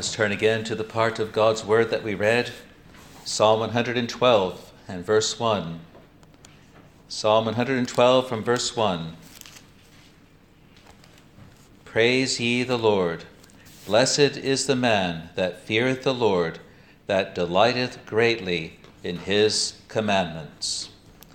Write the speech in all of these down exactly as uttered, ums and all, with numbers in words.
Let us turn again to the part of God's Word that we read, Psalm one hundred twelve and verse one. Psalm one hundred twelve from verse one. Praise ye the Lord. Blessed is the man that feareth the Lord, that delighteth greatly in his commandments.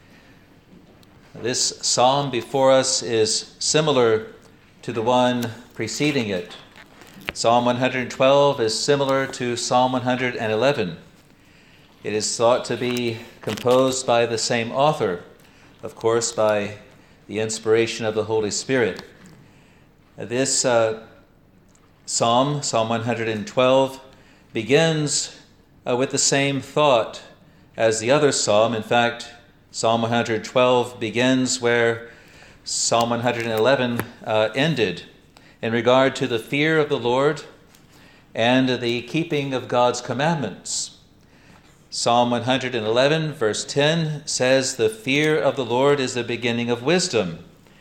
This psalm before us is similar to the one preceding it. Psalm one hundred twelve is similar to Psalm one hundred eleven. It is thought to be composed by the same author, of course, by the inspiration of the Holy Spirit. This uh, psalm, Psalm one hundred twelve, begins uh, with the same thought as the other psalm. In fact, Psalm one hundred twelve begins where Psalm one hundred eleven uh, ended, in regard to the fear of the Lord and the keeping of God's commandments. Psalm one hundred eleven, verse ten, says, "The fear of the Lord is the beginning of wisdom."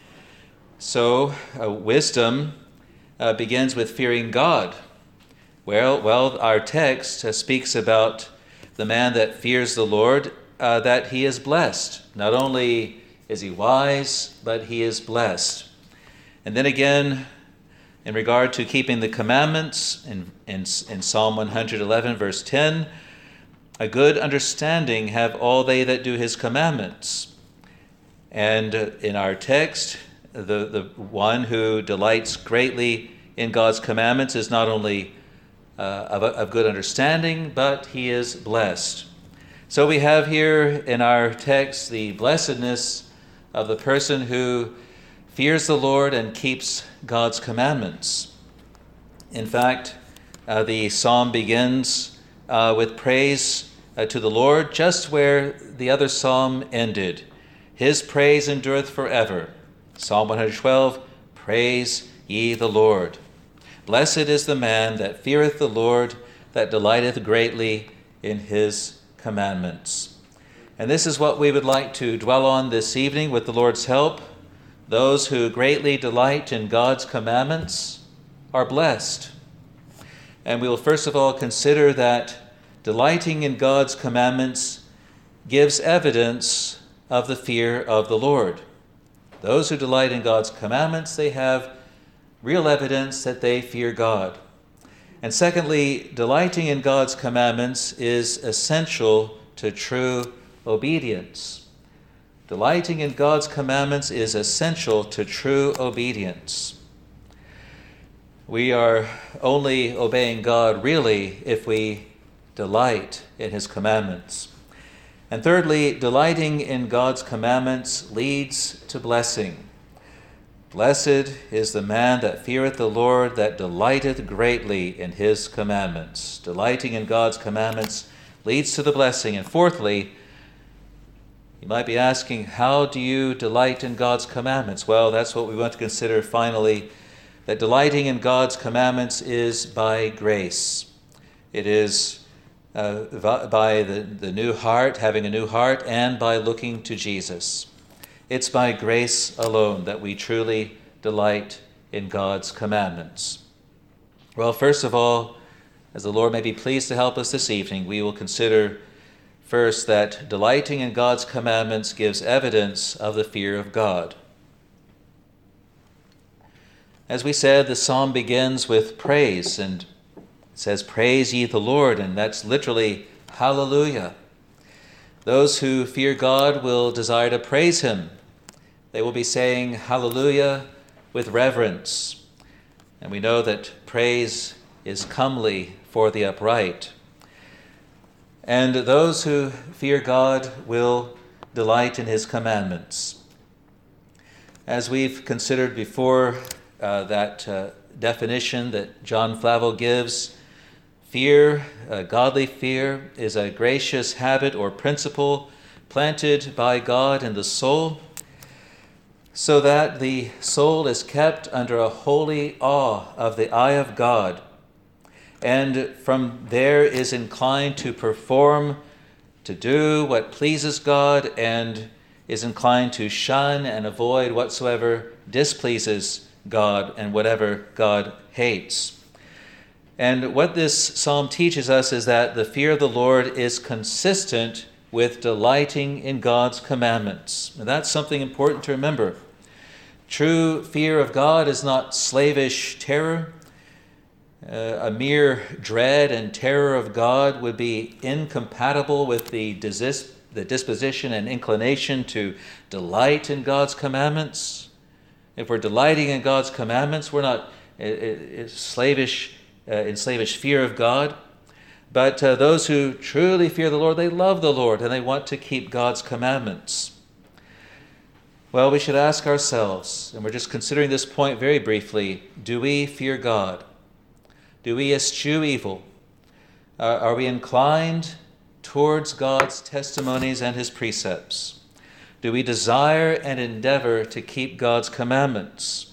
So, uh, wisdom uh, begins with fearing God. Well, well, our text uh, speaks about the man that fears the Lord, uh, that he is blessed. Not only is he wise, but he is blessed. And then again, in regard to keeping the commandments, in, in, in Psalm one hundred eleven, verse ten, "A good understanding have all they that do his commandments." And in our text, the, the one who delights greatly in God's commandments is not only uh, of, of good understanding, but he is blessed. So we have here in our text the blessedness of the person who fears the Lord and keeps God's commandments. In fact, uh, the psalm begins uh, with praise uh, to the Lord, just where the other psalm ended. His praise endureth forever. Psalm one hundred twelve, praise ye the Lord. Blessed is the man that feareth the Lord, that delighteth greatly in his commandments. And this is what we would like to dwell on this evening with the Lord's help. Those who greatly delight in God's commandments are blessed. And we will first of all consider that delighting in God's commandments gives evidence of the fear of the Lord. Those who delight in God's commandments, they have real evidence that they fear God. And secondly, delighting in God's commandments is essential to true obedience. Delighting in God's commandments is essential to true obedience. We are only obeying God really if we delight in his commandments. And thirdly, delighting in God's commandments leads to blessing. Blessed is the man that feareth the Lord, that delighteth greatly in his commandments. Delighting in God's commandments leads to the blessing. And fourthly, you might be asking, how do you delight in God's commandments? Well, that's what we want to consider finally, that delighting in God's commandments is by grace. It is uh, by the, the new heart, having a new heart, and by looking to Jesus. It's by grace alone that we truly delight in God's commandments. Well, first of all, as the Lord may be pleased to help us this evening, we will consider first, that delighting in God's commandments gives evidence of the fear of God. As we said, the psalm begins with praise, and it says, "Praise ye the Lord," and that's literally hallelujah. Those who fear God will desire to praise him. They will be saying hallelujah with reverence. And we know that praise is comely for the upright. And those who fear God will delight in his commandments. As we've considered before, uh, that uh, definition that John Flavel gives, fear, uh, godly fear, is a gracious habit or principle planted by God in the soul, so that the soul is kept under a holy awe of the eye of God, and from there is inclined to perform, to do what pleases God, and is inclined to shun and avoid whatsoever displeases God and whatever God hates. And what this psalm teaches us is that the fear of the Lord is consistent with delighting in God's commandments. And that's something important to remember. True fear of God is not slavish terror. Uh, a mere dread and terror of God would be incompatible with the, dis- the disposition and inclination to delight in God's commandments. If we're delighting in God's commandments, we're not uh, uh, slavish uh, in slavish fear of God. But uh, those who truly fear the Lord, they love the Lord and they want to keep God's commandments. Well, we should ask ourselves, and we're just considering this point very briefly, do we fear God? Do we eschew evil? Uh, are we inclined towards God's testimonies and his precepts? Do we desire and endeavor to keep God's commandments?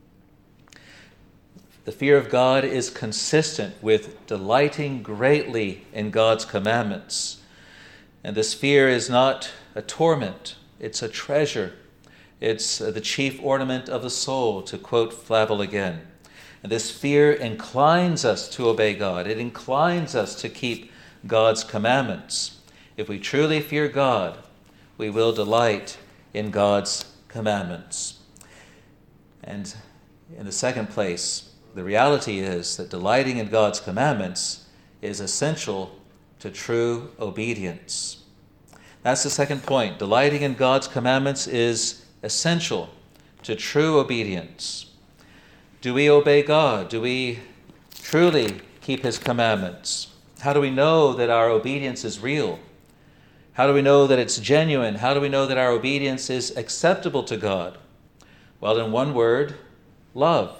The fear of God is consistent with delighting greatly in God's commandments. And this fear is not a torment, it's a treasure. It's the chief ornament of the soul, to quote Flavel again. And this fear inclines us to obey God. It inclines us to keep God's commandments. If we truly fear God, we will delight in God's commandments. And in the second place, the reality is that delighting in God's commandments is essential to true obedience. That's the second point. Delighting in God's commandments is essential to true obedience. Do we obey God? Do we truly keep his commandments? How do we know that our obedience is real? How do we know that it's genuine? How do we know that our obedience is acceptable to God? Well, in one word, love.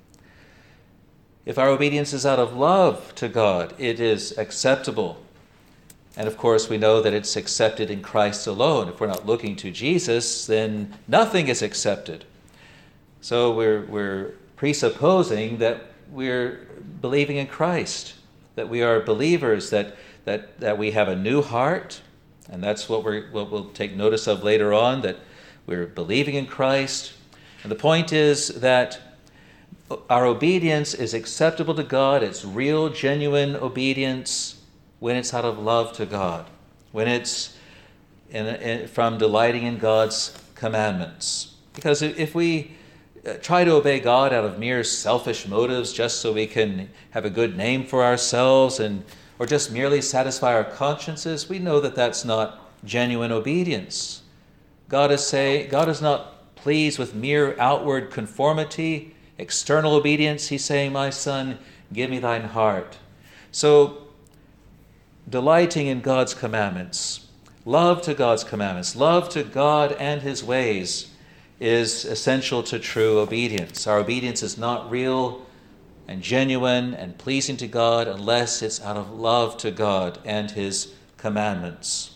If our obedience is out of love to God, it is acceptable. And of course, we know that it's accepted in Christ alone. If we're not looking to Jesus, then nothing is accepted. So we're, we're presupposing that we're believing in Christ, that we are believers, that, that, that we have a new heart, and that's what, we're, what we'll take notice of later on, that we're believing in Christ. And the point is that our obedience is acceptable to God. It's real, genuine obedience when it's out of love to God, when it's in, in, from delighting in God's commandments. Because if we try to obey God out of mere selfish motives just so we can have a good name for ourselves and or just merely satisfy our consciences, we know that that's not genuine obedience. God is say, God is not pleased with mere outward conformity, external obedience. He's saying, my son, give me thine heart. So, delighting in God's commandments, love to God's commandments, love to God and his ways is essential to true obedience. Our obedience is not real and genuine and pleasing to God unless it's out of love to God and his commandments.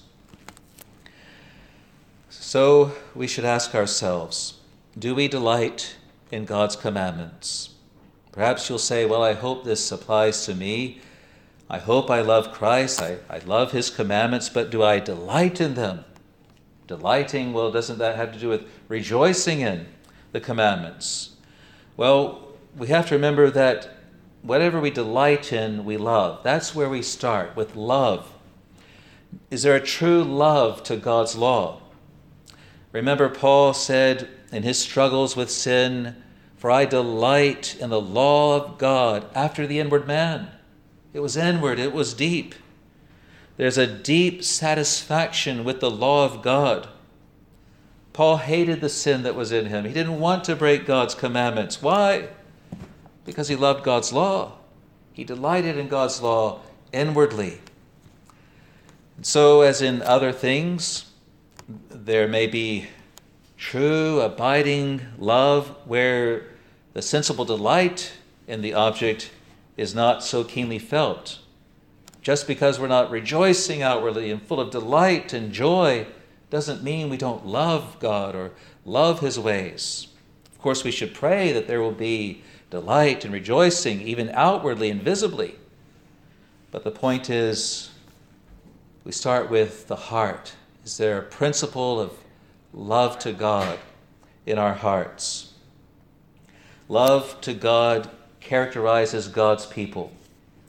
So we should ask ourselves, do we delight in God's commandments? Perhaps you'll say, well, I hope this applies to me. I hope I love Christ. I, I love his commandments, but do I delight in them? Delighting, well, doesn't that have to do with rejoicing in the commandments? Well, we have to remember that whatever we delight in, we love. That's where we start, with love. Is there a true love to God's law? Remember, Paul said in his struggles with sin, for I delight in the law of God after the inward man. It was inward, it was deep. There's a deep satisfaction with the law of God. Paul hated the sin that was in him. He didn't want to break God's commandments. Why? Because he loved God's law. He delighted in God's law inwardly. And so, as in other things, there may be true, abiding love where the sensible delight in the object is not so keenly felt. Just because we're not rejoicing outwardly and full of delight and joy doesn't mean we don't love God or love his ways. Of course, we should pray that there will be delight and rejoicing, even outwardly and visibly. But the point is, we start with the heart. Is there a principle of love to God in our hearts? Love to God characterizes God's people.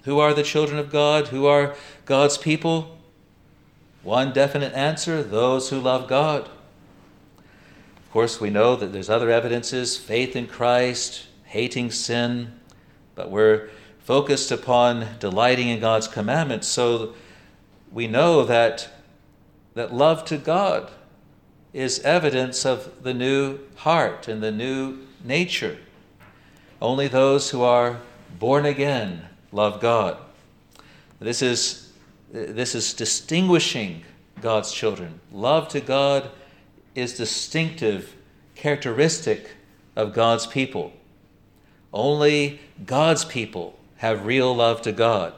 Who are the children of God? Who are God's people? One definite answer: those who love God. Of course, we know that there's other evidences: faith in Christ, hating sin, but we're focused upon delighting in God's commandments. So we know that, that love to God is evidence of the new heart and the new nature. Only those who are born again love God. This is, this is distinguishing God's children. Love to God is distinctive, characteristic of God's people. Only God's people have real love to God.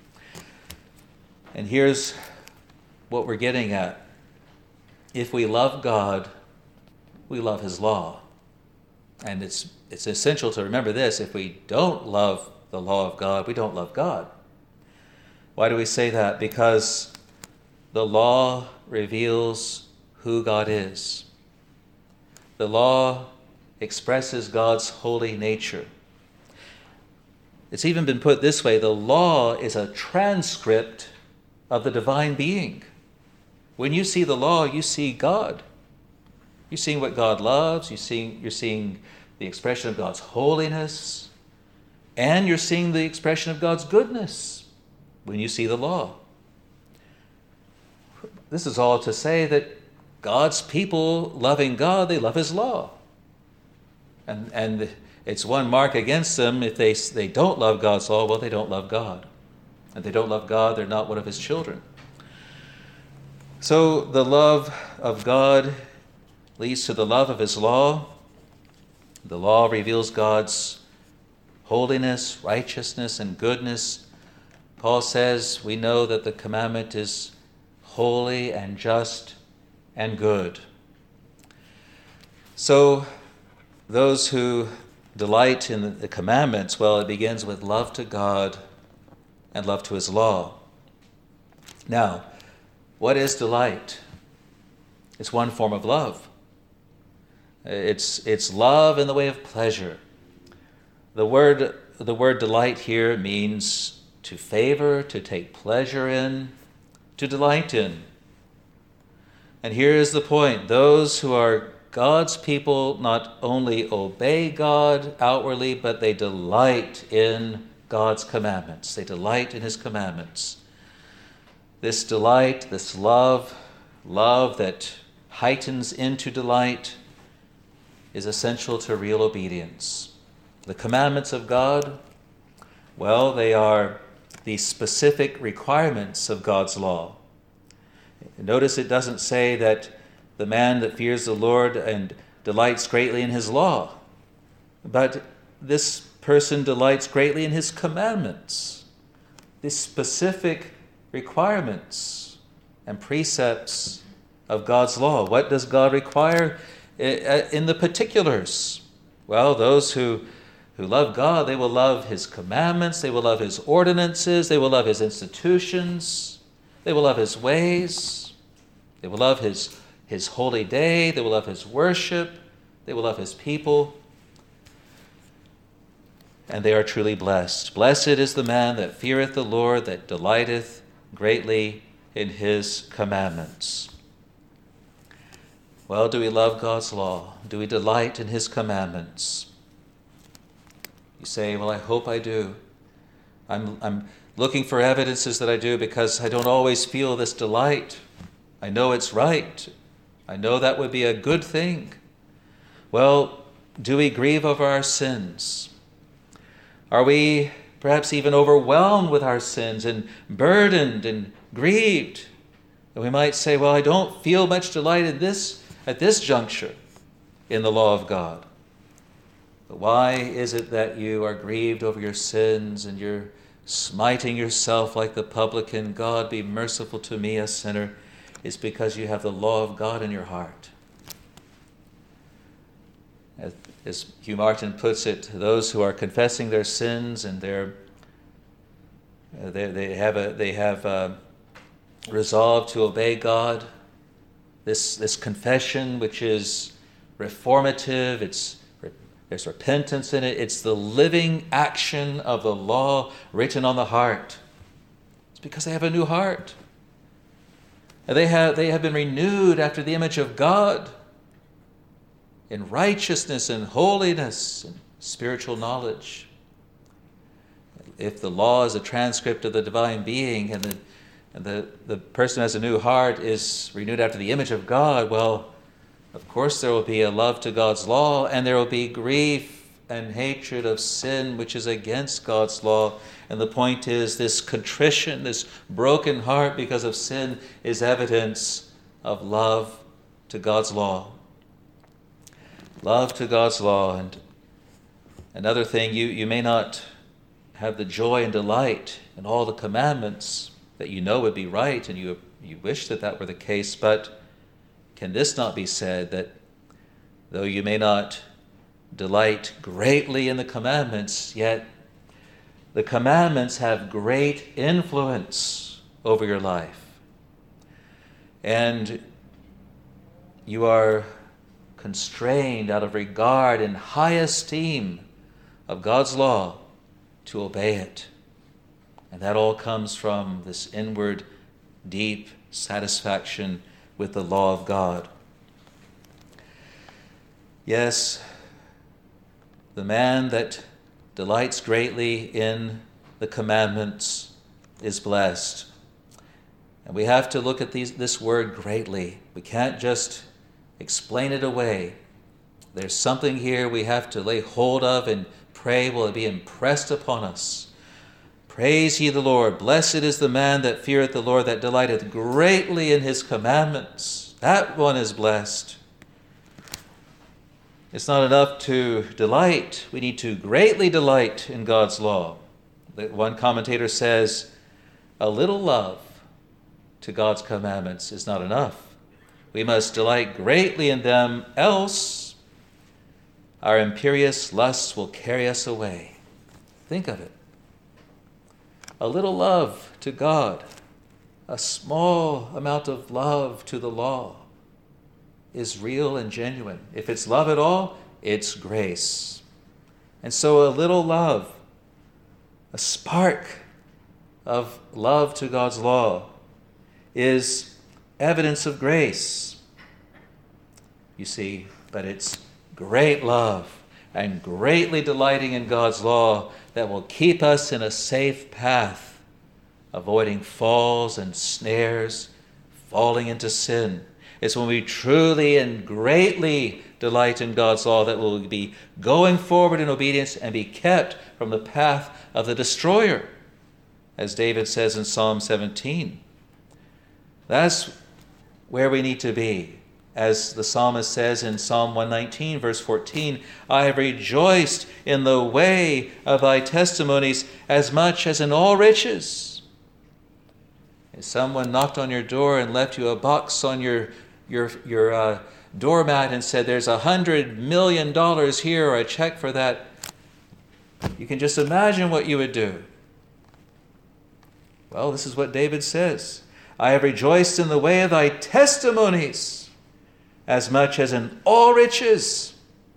And here's what we're getting at. If we love God, we love his law. And it's it's essential to remember this: if we don't love the law of God, we don't love God. Why do we say that? Because the law reveals who God is. The law expresses God's holy nature. It's even been put this way: the law is a transcript of the divine being. When you see the law, you see God. You're seeing what God loves. You're seeing, you're seeing the expression of God's holiness. And you're seeing the expression of God's goodness when you see the law. This is all to say that God's people, loving God, they love his law. And, and it's one mark against them: if they, they don't love God's law, well, they don't love God. And if they don't love God, they're not one of his children. So the love of God leads to the love of his law. The law reveals God's holiness, righteousness, and goodness. Paul says we know that the commandment is holy and just and good. So those who delight in the commandments, well, it begins with love to God and love to his law. Now, what is delight? It's one form of love. It's, it's love in the way of pleasure. The word, the word delight here means to favor, to take pleasure in, to delight in. And here is the point: those who are God's people not only obey God outwardly, but they delight in God's commandments. They delight in his commandments. This delight, this love, love that heightens into delight, is essential to real obedience. The commandments of God, well, they are the specific requirements of God's law. Notice it doesn't say that the man that fears the Lord and delights greatly in his law, but this person delights greatly in his commandments, the specific requirements and precepts of God's law. What does God require in the particulars? Well, those who, who love God, they will love his commandments, they will love his ordinances, they will love his institutions, they will love his ways, they will love his, his holy day, they will love his worship, they will love his people, and they are truly blessed. Blessed is the man that feareth the Lord, that delighteth greatly in his commandments. Well, do we love God's law? Do we delight in his commandments? You say, well, I hope I do. I'm, I'm looking for evidences that I do because I don't always feel this delight. I know it's right. I know that would be a good thing. Well, do we grieve over our sins? Are we perhaps even overwhelmed with our sins and burdened and grieved? And we might say, well, I don't feel much delight in this at this juncture in the law of God. But why is it that you are grieved over your sins and you're smiting yourself like the publican? God, be merciful to me, a sinner. It's because you have the law of God in your heart. As Hugh Martin puts it, those who are confessing their sins and they're, they, they have, a, they have a resolved to obey God, this, this confession, which is reformative, it's There's repentance in it. It's the living action of the law written on the heart. It's because they have a new heart. And they have, they have been renewed after the image of God in righteousness and holiness and spiritual knowledge. If the law is a transcript of the divine being and the, and the, the person who has a new heart is renewed after the image of God, well, of course there will be a love to God's law, and there will be grief and hatred of sin which is against God's law. And the point is, this contrition, this broken heart because of sin, is evidence of love to God's law. Love to God's law. And another thing, you, you may not have the joy and delight in all the commandments that you know would be right, and you, you wish that that were the case, but can this not be said, that though you may not delight greatly in the commandments, yet the commandments have great influence over your life. And you are constrained out of regard and high esteem of God's law to obey it. And that all comes from this inward, deep satisfaction with the law of God. Yes, the man that delights greatly in the commandments is blessed. And we have to look at these, this word greatly. We can't just explain it away. There's something here we have to lay hold of and pray will it be impressed upon us. Praise ye the Lord. Blessed is the man that feareth the Lord, that delighteth greatly in his commandments. That one is blessed. It's not enough to delight. We need to greatly delight in God's law. One commentator says, a little love to God's commandments is not enough. We must delight greatly in them, else our imperious lusts will carry us away. Think of it. A little love to God, a small amount of love to the law is real and genuine. If it's love at all, it's grace. And so a little love, a spark of love to God's law, is evidence of grace. You see, but it's great love and greatly delighting in God's law that will keep us in a safe path, avoiding falls and snares, falling into sin. It's when we truly and greatly delight in God's law that we'll be going forward in obedience and be kept from the path of the destroyer, as David says in Psalm seventeen. That's where we need to be. As the psalmist says in Psalm one nineteen, verse fourteen, I have rejoiced in the way of thy testimonies as much as in all riches. If someone knocked on your door and left you a box on your your your uh, doormat and said, there's a hundred million dollars here, or a check for that, you can just imagine what you would do. Well, this is what David says. I have rejoiced in the way of thy testimonies as much as in all riches.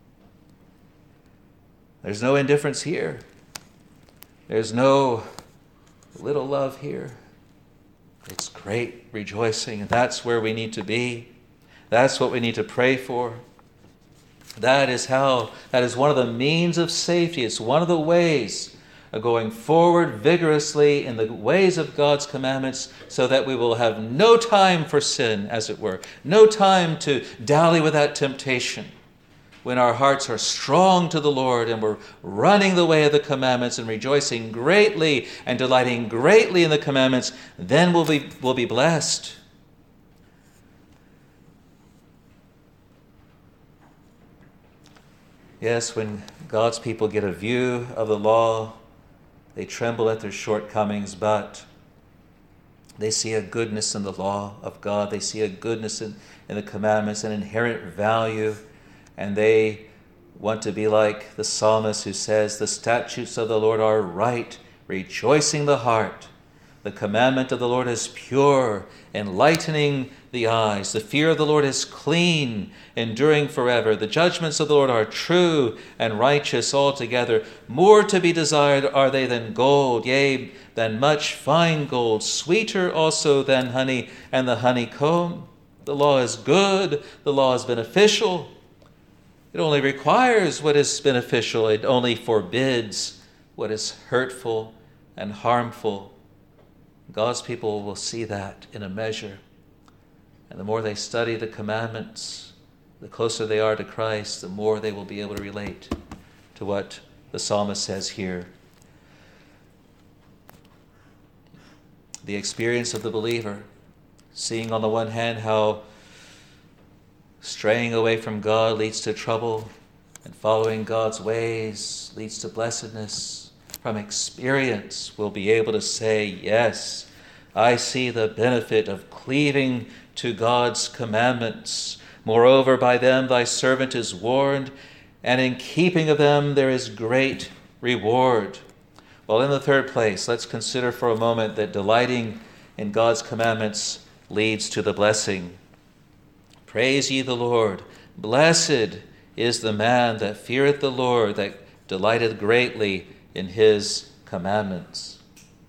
There's no indifference here. There's no little love here. It's great rejoicing, and that's where we need to be. That's what we need to pray for. That is how, that is one of the means of safety. It's one of the ways of going forward vigorously in the ways of God's commandments, so that we will have no time for sin, as it were, no time to dally with that temptation. When our hearts are strong to the Lord and we're running the way of the commandments and rejoicing greatly and delighting greatly in the commandments, then we'll be, we'll be blessed. Yes, when God's people get a view of the law, they tremble at their shortcomings, but they see a goodness in the law of God. They see a goodness in, in the commandments, an inherent value, and they want to be like the psalmist who says, the statutes of the Lord are right, rejoicing the heart. The commandment of the Lord is pure, enlightening the eyes. The fear of the Lord is clean, enduring forever. The judgments of the Lord are true and righteous altogether. More to be desired are they than gold, yea, than much fine gold, sweeter also than honey and the honeycomb. The law is good, the law is beneficial. It only requires what is beneficial. It only forbids what is hurtful and harmful. God's people will see that in a measure. And the more they study the commandments, the closer they are to Christ, the more they will be able to relate to what the psalmist says here. The experience of the believer, seeing on the one hand how straying away from God leads to trouble and following God's ways leads to blessedness. From experience, we'll be able to say, yes, I see the benefit of cleaving to God's commandments. Moreover, by them thy servant is warned, and in keeping of them there is great reward. Well, in the third place, let's consider for a moment that delighting in God's commandments leads to the blessing. Praise ye the Lord. Blessed is the man that feareth the Lord, that delighteth greatly in his commandments.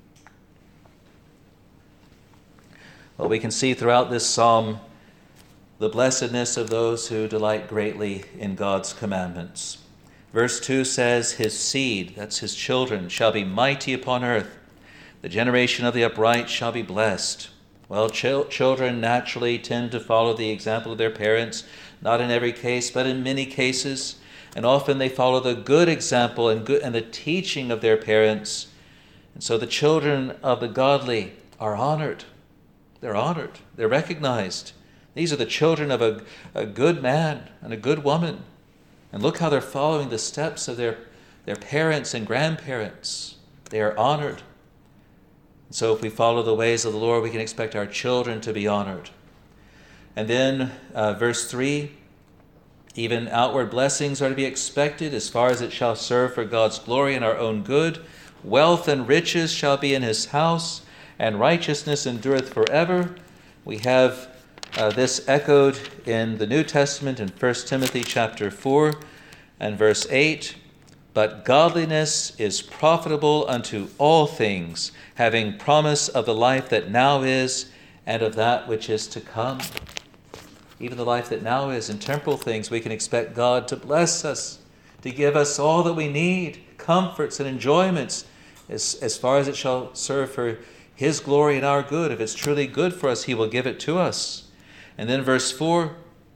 Well, we can see throughout this psalm the blessedness of those who delight greatly in God's commandments. Verse two says, his seed, that's his children, shall be mighty upon earth. The generation of the upright shall be blessed. Well, ch- children naturally tend to follow the example of their parents, not in every case, but in many cases. And often they follow the good example and, good, and the teaching of their parents. And so the children of the godly are honored. They're honored. They're recognized. These are the children of a, a good man and a good woman. And look how they're following the steps of their, their parents and grandparents. They are honored. And so if we follow the ways of the Lord, we can expect our children to be honored. And then uh, verse three, even outward blessings are to be expected as far as it shall serve for God's glory and our own good. Wealth and riches shall be in his house, and righteousness endureth forever. We have uh, this echoed in the New Testament in First Timothy chapter four and verse eight. But godliness is profitable unto all things, having promise of the life that now is and of that which is to come. Even the life that now is in temporal things, we can expect God to bless us, to give us all that we need, comforts and enjoyments, as, as far as it shall serve for his glory and our good. If it's truly good for us, he will give it to us. And then verse four,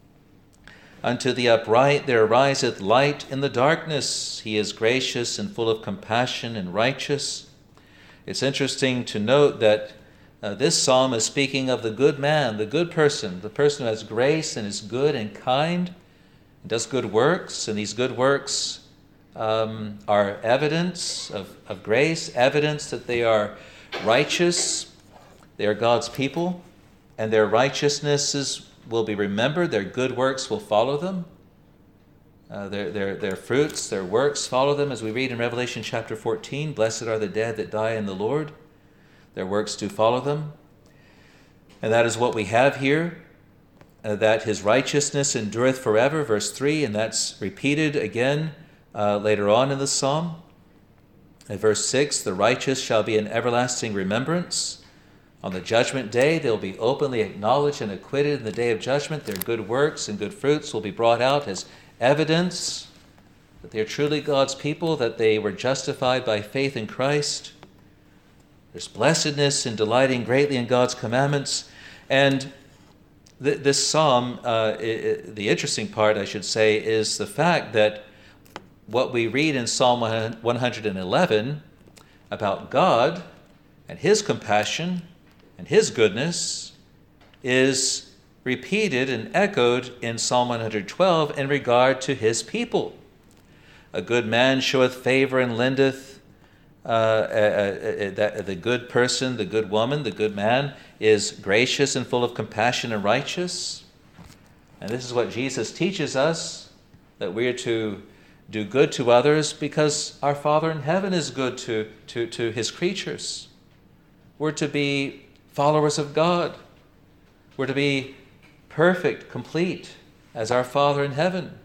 unto the upright there ariseth light in the darkness. He is gracious and full of compassion and righteous. It's interesting to note that Uh, this psalm is speaking of the good man, the good person, the person who has grace and is good and kind, and does good works, and these good works um, are evidence of, of grace, evidence that they are righteous, they are God's people, and their righteousnesses will be remembered, their good works will follow them, uh, their, their, their fruits, their works follow them, as we read in Revelation chapter fourteen, blessed are the dead that die in the Lord. Their works do follow them. And that is what we have here, uh, that his righteousness endureth forever, verse three, and that's repeated again uh, later on in the psalm. In verse six, the righteous shall be in everlasting remembrance. On the judgment day, they'll be openly acknowledged and acquitted in the day of judgment. Their good works and good fruits will be brought out as evidence that they are truly God's people, that they were justified by faith in Christ. There's blessedness in delighting greatly in God's commandments. And th- this psalm, uh, it, the interesting part, I should say, is the fact that what we read in Psalm one hundred eleven about God and his compassion and his goodness is repeated and echoed in Psalm one hundred twelve in regard to his people. A good man showeth favor and lendeth. Uh, uh, uh, that the good person, the good woman, the good man is gracious and full of compassion and righteous. And this is what Jesus teaches us, that we are to do good to others because our Father in heaven is good to, to, to his creatures. we're to be followers of God. We're to be perfect, complete, as our Father in heaven.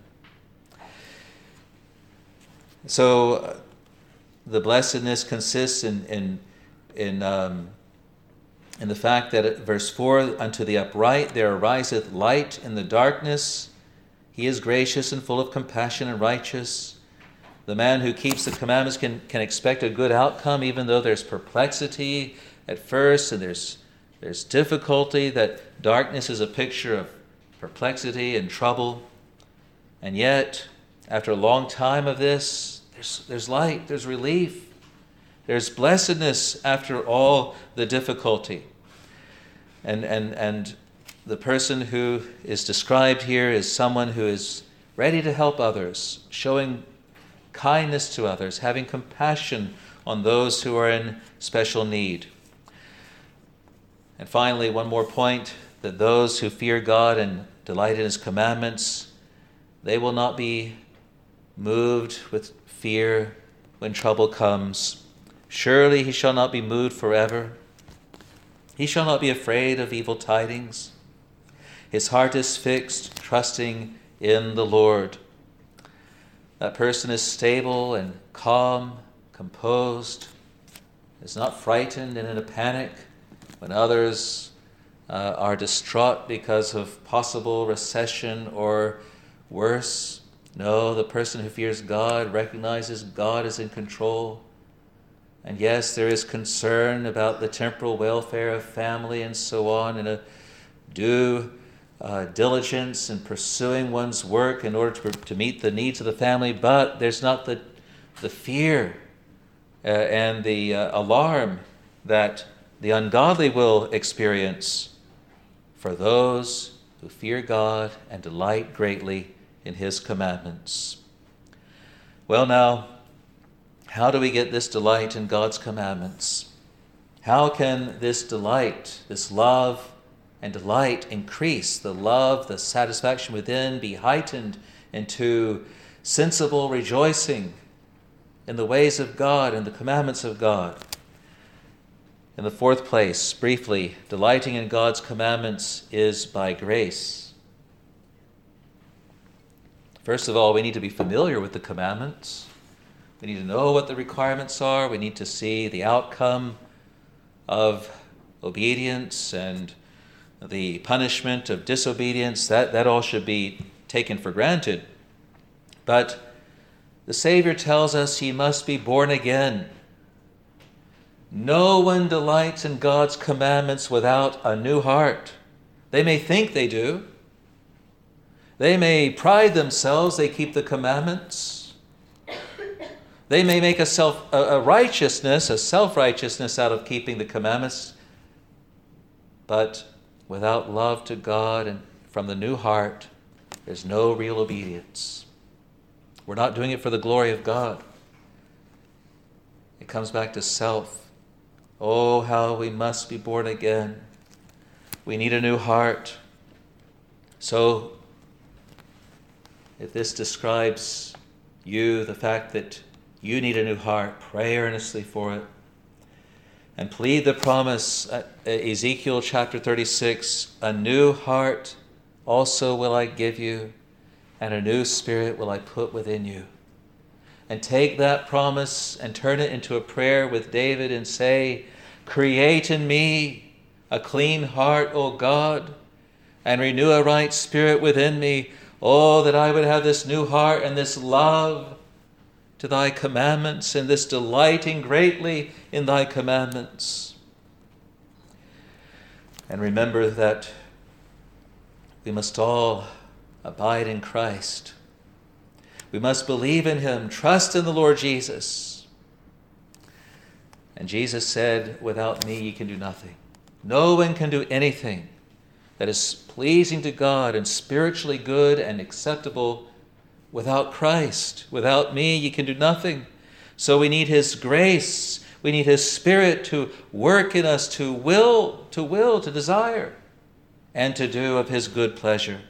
So uh, the blessedness consists in in in um, in the fact that, verse four, unto the upright there ariseth light in the darkness. He is gracious and full of compassion and righteous. The man who keeps the commandments can, can expect a good outcome, even though there's perplexity at first and there's there's difficulty. That darkness is a picture of perplexity and trouble. And yet, after a long time of this, there's there's light, there's relief. There's blessedness after all the difficulty. And, and, and the person who is described here is someone who is ready to help others, showing kindness to others, having compassion on those who are in special need. And finally, one more point, that those who fear God and delight in his commandments, they will not be moved with fear when trouble comes. Surely he shall not be moved forever. He shall not be afraid of evil tidings. His heart is fixed, trusting in the Lord. That person is stable and calm, composed, is not frightened and in a panic when others uh, are distraught because of possible recession or worse. No, the person who fears God recognizes God is in control. And yes, there is concern about the temporal welfare of family and so on, and a due uh, diligence in pursuing one's work in order to, to meet the needs of the family, but there's not the, the fear uh, and the uh, alarm that the ungodly will experience for those who fear God and delight greatly in his commandments. Well, now, how do we get this delight in God's commandments? How can this delight, this love and delight increase? The love, the satisfaction within be heightened into sensible rejoicing in the ways of God and the commandments of God. In the fourth place, briefly, delighting in God's commandments is by grace. First of all, we need to be familiar with the commandments. We need to know what the requirements are. We need to see the outcome of obedience and the punishment of disobedience. That, that all should be taken for granted. But the Savior tells us he must be born again. No one delights in God's commandments without a new heart. They may think they do. They may pride themselves they keep the commandments. They may make a self a, a righteousness, a self-righteousness out of keeping the commandments, but without love to God and from the new heart, there's no real obedience. We're not doing it for the glory of God. It comes back to self. Oh, how we must be born again. We need a new heart. So, if this describes you, the fact that you need a new heart, pray earnestly for it. And plead the promise, Ezekiel chapter thirty-six, a new heart also will I give you, and a new spirit will I put within you. And take that promise and turn it into a prayer with David and say, create in me a clean heart, O God, and renew a right spirit within me. Oh, that I would have this new heart and this love to thy commandments and this delighting greatly in thy commandments. And remember that we must all abide in Christ. We must believe in him, trust in the Lord Jesus. And Jesus said, without me you can do nothing. No one can do anything that is pleasing to God and spiritually good and acceptable without Christ. Without me, you can do nothing. So we need his grace. We need his Spirit to work in us, to will, to will, to desire, and to do of his good pleasure.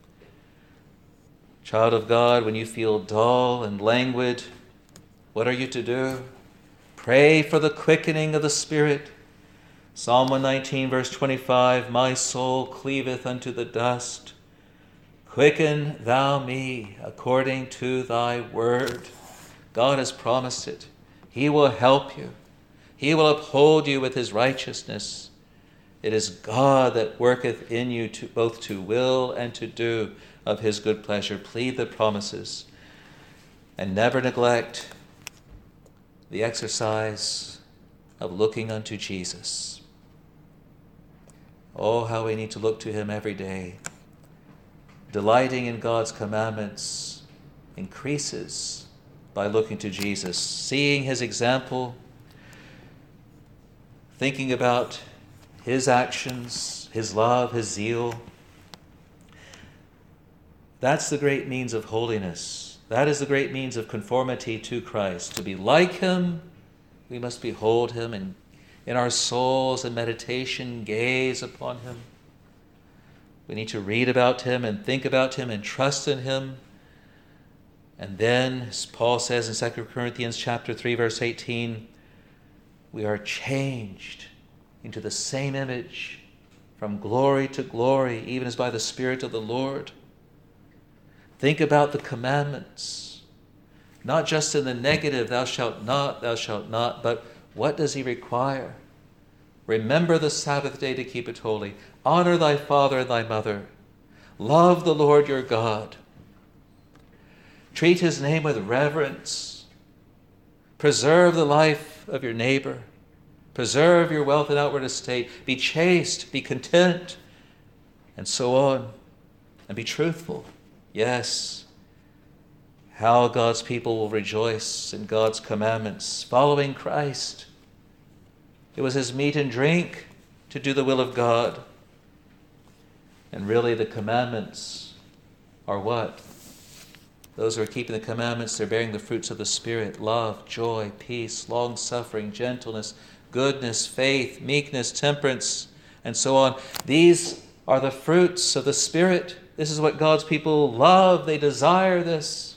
Child of God, when you feel dull and languid, what are you to do? Pray for the quickening of the Spirit. Psalm one nineteen, verse twenty-five, my soul cleaveth unto the dust. Quicken thou me according to thy word. God has promised it. He will help you. He will uphold you with his righteousness. It is God that worketh in you to, both to will and to do of his good pleasure. Plead the promises and never neglect the exercise of looking unto Jesus. Oh, how we need to look to him every day. Delighting in God's commandments increases by looking to Jesus, seeing his example, thinking about his actions, his love, his zeal. That's the great means of holiness. That is the great means of conformity to Christ. To be like him, we must behold him and in our souls and meditation gaze upon him. We need to read about him and think about him and trust in him. And then, as Paul says in Second Corinthians chapter three, verse eighteen, we are changed into the same image from glory to glory, even as by the Spirit of the Lord. Think about the commandments, not just in the negative, thou shalt not, thou shalt not, but what does he require? Remember the Sabbath day to keep it holy. Honor thy father and thy mother. Love the Lord your God. Treat his name with reverence. Preserve the life of your neighbor. Preserve your wealth and outward estate. Be chaste, be content, and so on. And be truthful. Yes, how God's people will rejoice in God's commandments, following Christ. It was his meat and drink to do the will of God. And really the commandments are what? Those who are keeping the commandments, they're bearing the fruits of the Spirit: love, joy, peace, long-suffering, gentleness, goodness, faith, meekness, temperance, and so on. These are the fruits of the Spirit. This is what God's people love. They desire this.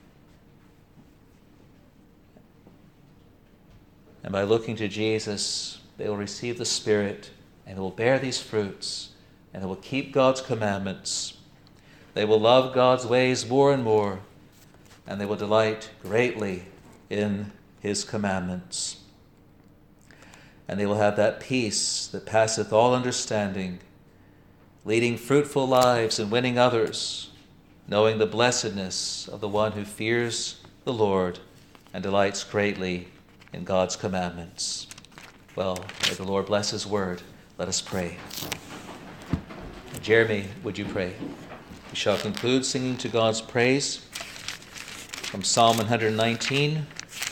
And by looking to Jesus, they will receive the Spirit, and they will bear these fruits, and they will keep God's commandments. They will love God's ways more and more, and they will delight greatly in his commandments. And they will have that peace that passeth all understanding, leading fruitful lives and winning others, knowing the blessedness of the one who fears the Lord and delights greatly in God's commandments. Well, may the Lord bless his word. Let us pray. Jeremy, would you pray? We shall conclude singing to God's praise from Psalm one nineteen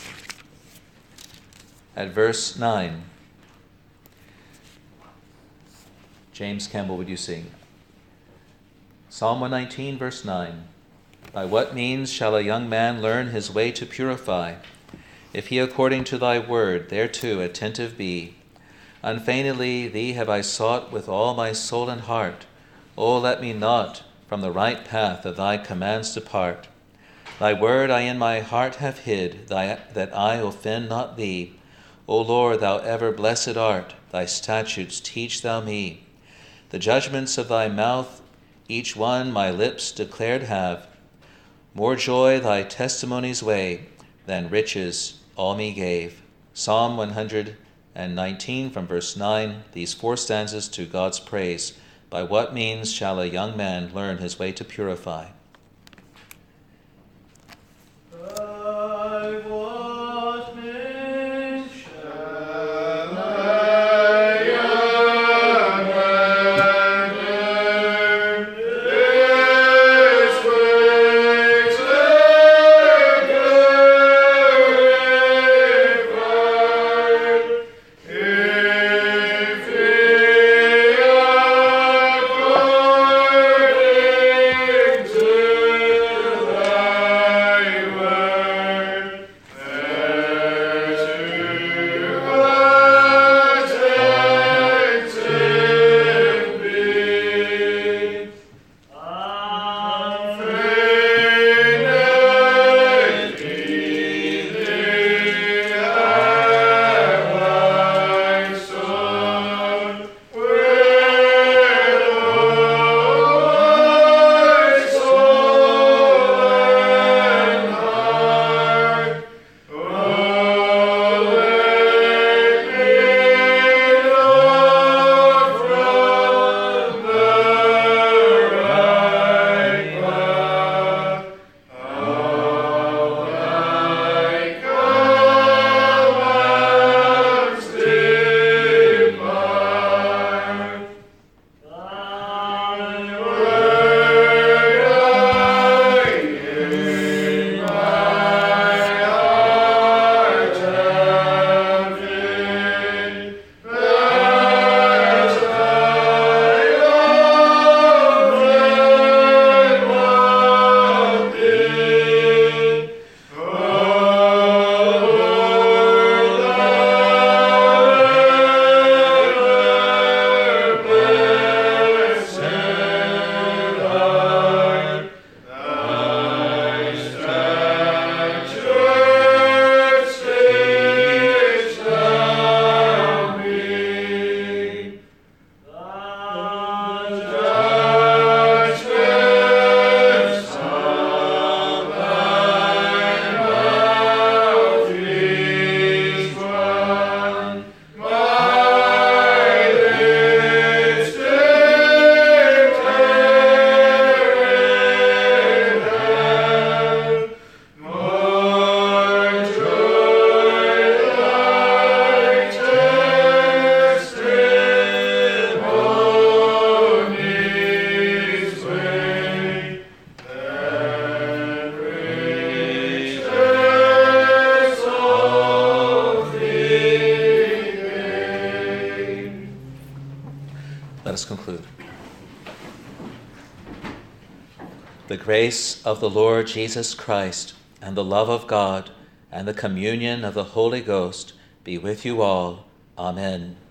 at verse nine. James Campbell, would you sing? Psalm one nineteen, verse nine. By what means shall a young man learn his way to purify? If he according to thy word thereto attentive be. Unfeignedly thee have I sought with all my soul and heart. O let me not from the right path of thy commands depart. Thy word I in my heart have hid, thy, that I offend not thee. O Lord, thou ever blessed art, thy statutes teach thou me. The judgments of thy mouth, each one my lips declared have. More joy thy testimonies weigh, than riches all me gave. Psalm one nineteen from verse nine, these four stanzas to God's praise. By what means shall a young man learn his way to purify? By what means shall a young man learn his way to purify? If he according to The grace of the Lord Jesus Christ, and the love of God, and the communion of the Holy Ghost be with you all. Amen.